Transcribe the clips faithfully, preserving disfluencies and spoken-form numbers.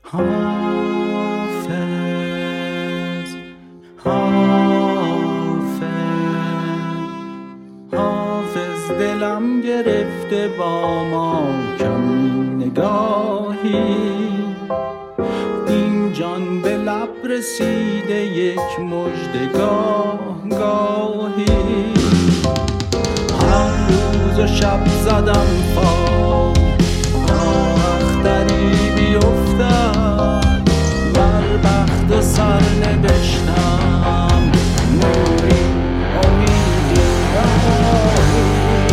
حافظ حافظ حافظ دلم گرفته با ما کم نگاهی، این جان به لب رسیده یک مژدگاه گاهی، هر روز و شب زدم پا اختری بیفتد، بر بخت و سر نوشتم نوری امیدی رهایی.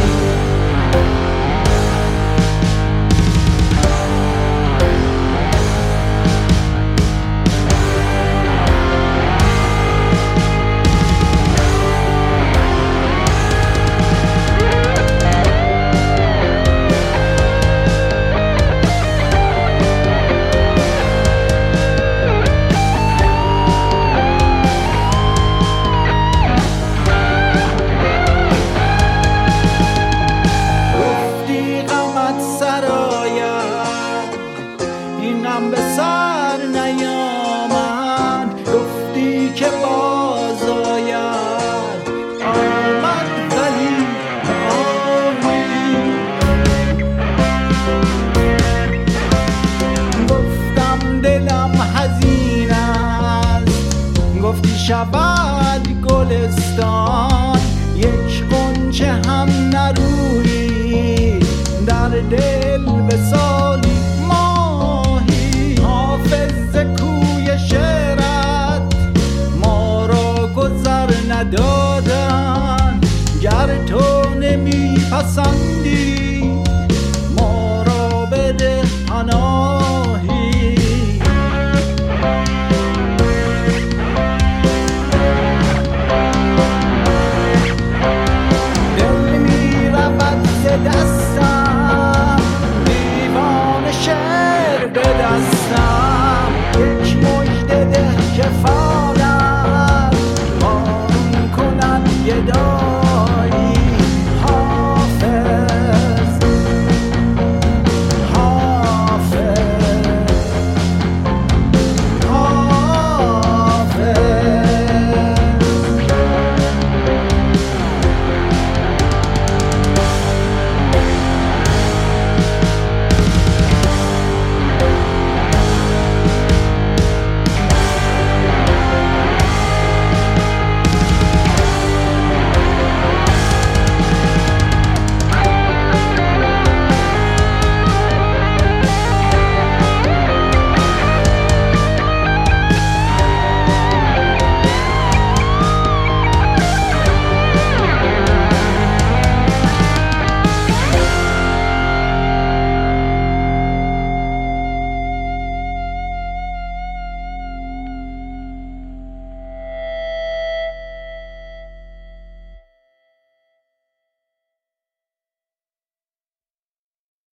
اینم به سر نیامد، گفتی که باز آید، آمد ولی آهی. گفتم دلم حزین است، گفتی شود گلستان، یک غنچه هم نرویی در دل به سالی ماهی. حافظ کوی شعرت ما را گذر ندادن، گر تو نمی پسند